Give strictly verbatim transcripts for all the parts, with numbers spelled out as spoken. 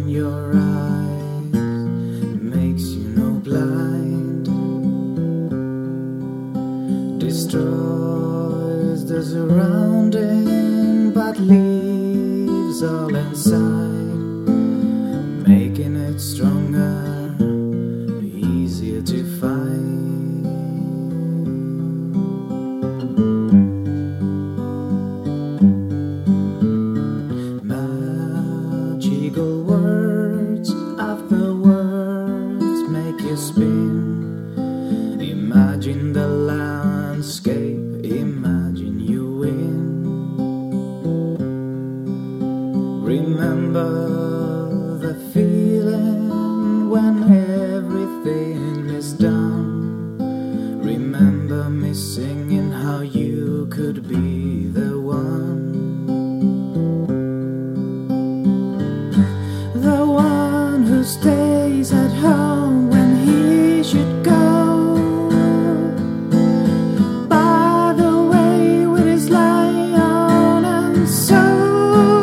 your eyes makes you no blind, destroys the surrounding but leaves all inside, making it stronger, easier to find. Magical words after words make you spin. Imagine the landscape, imagine you win. Remember the feeling when everything is done. Remember me singing how you could be the one. The one who stays at home when he should go. By the way, with his lion and soul.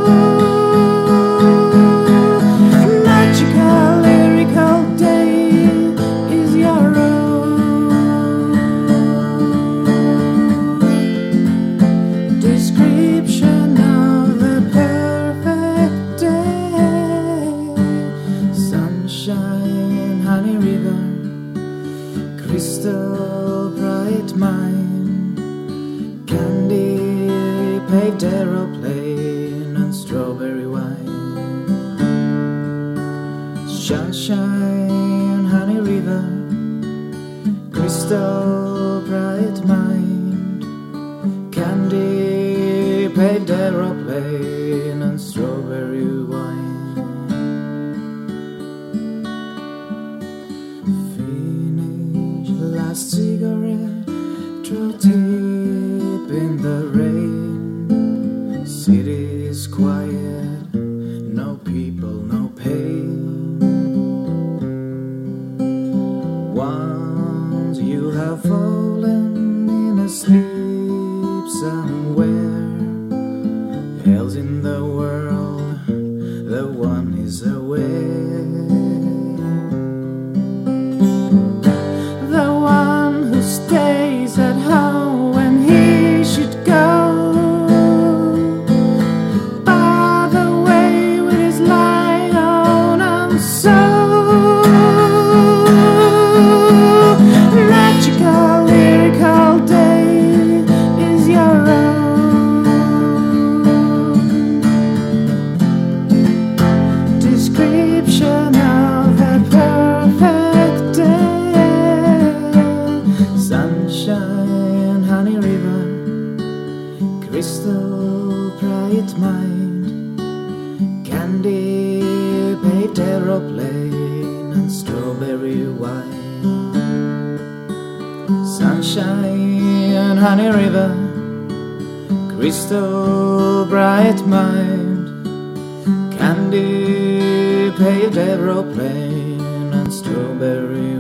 Magical, lyrical day is your own. Description of the perfect day. Sunshine, honey river, crystal bright mind, candy paved aeroplane and strawberry wine. Sunshine, honey river, crystal bright mind, candy paved aeroplane and strawberry wine. Finish last cigarette, draw deep in the rain. City is quiet, no people, no pain. Once you have fallen in a sleep somewhere else in the world, the one is aware. The one who stays at home when he should go. By the way, with his lion and soul. Magical, lyrical day is your own. Description of the perfect day. Sunshine, honey river, crystal bright mind, candy paved aeroplane and strawberry wine. Sunshine, honey river, crystal bright mind, candy paved aeroplane and strawberry